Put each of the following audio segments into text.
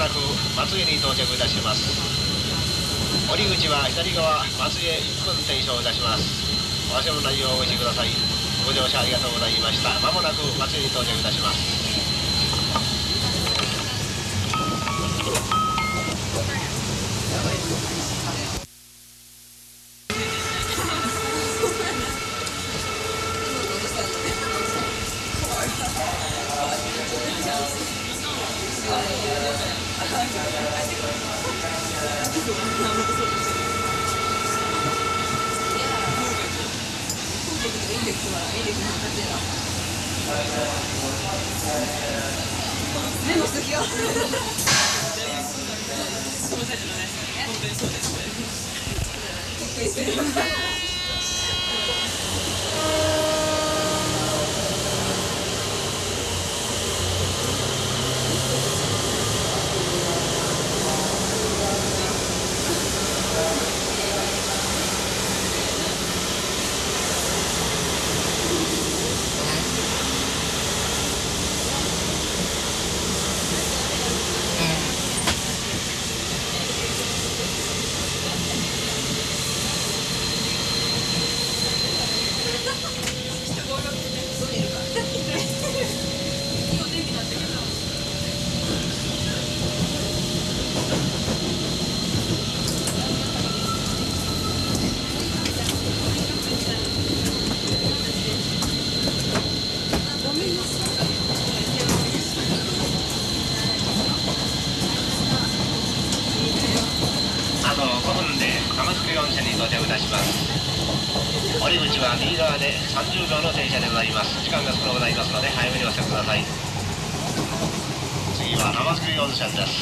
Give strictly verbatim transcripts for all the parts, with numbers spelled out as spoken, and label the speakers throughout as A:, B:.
A: く松江に到着いたします。降り口は左側、松江いっぷん停車をいたします。お忘れのないようおご注意ください。ご乗車ありがとうございました。まもなく松江に到着いたします。
B: メモしときよ。あとごふんで玉造温泉に到着いたします。降り口は右側でさんじゅうびょうの停車でございます。時間が少なくございますので早めにお越しください。次は玉造温泉です。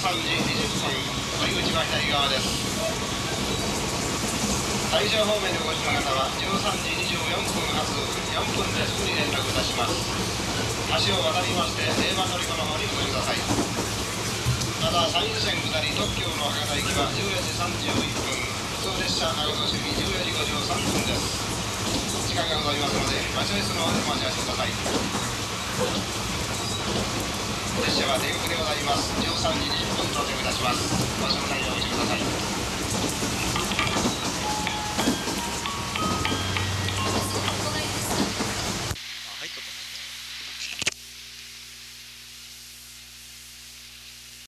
A: さんじにじゅっぷん、折口は左側です。大正方面でお越しの方はじゅうさんじにじゅうよんぷん発よんぷんですぐに連絡いたします。橋を渡りまして定番乗り場の方にお越しください。また山陰線下り特急の博多行きはじゅうよじさんじゅういっぷん、普通列車長野市にじゅうよじごじゅうさんぷんです。時間がございますので待合室の方でお待ち合わせください。列車は定刻でございます。じゅうさんじにじゅっぷん到着いたします。お忘れないようにしてください。